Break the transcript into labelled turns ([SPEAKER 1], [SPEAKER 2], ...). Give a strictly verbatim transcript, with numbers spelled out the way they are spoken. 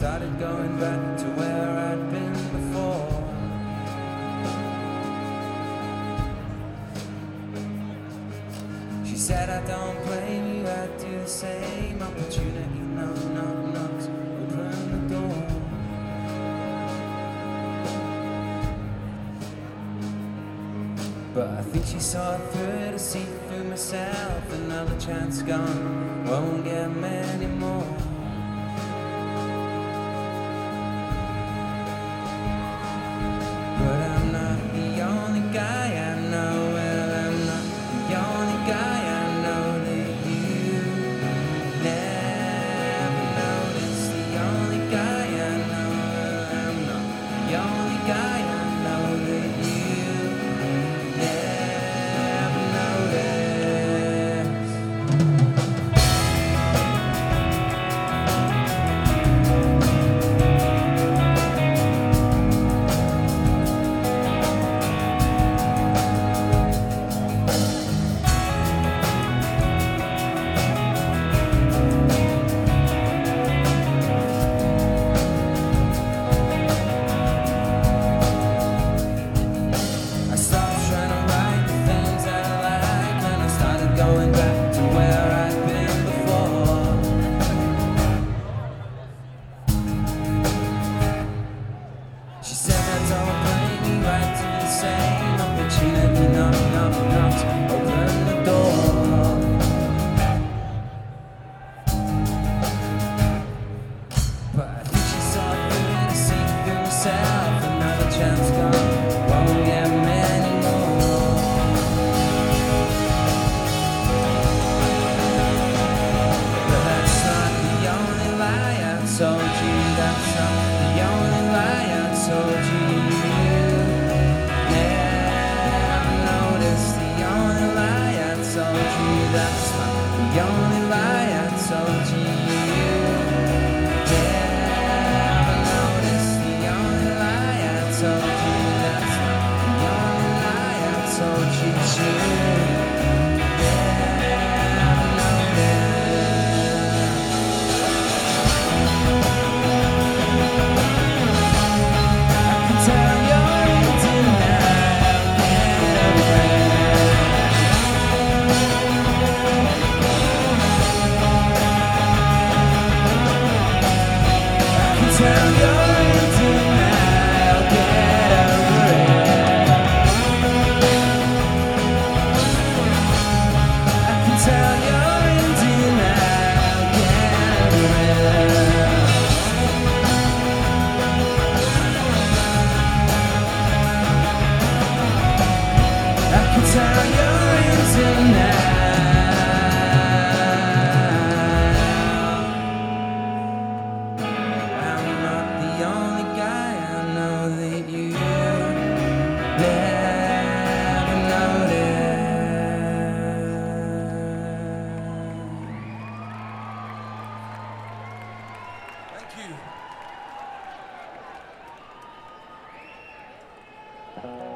[SPEAKER 1] started going back to where I'd been before. She said, I don't blame you, I'd do the same. Opportunity, no, no, not open the door. But I think she saw through to see through myself. Another chance gone, won't get many more. But I'm not the only guy I know. Well, I'm not the only guy I know that you never noticed. The only guy I know. Well, I'm not the only guy I know that you never noticed. I stopped trying to write the things that I like, and I started going back to where I'd been before. She said, I don't blame you, I do the same. Opportunity, knock, knock, knock, open the door. But I think she saw through to see through herself. Another chance gone, won't get many more. But that's not the only lie I told you. That's not the only lie I told you. You never noticed. The only lie I told you. That's not the only lie I told you. You never noticed. The only lie I told you. That's not the only lie I told you. You never noticed. I can tell you're in denial, I can tell you're in denial, get over it. I can tell you're in denial, get over it. I can tell you're in denial. I'm not the only guy I know that you never noticed. Thank you.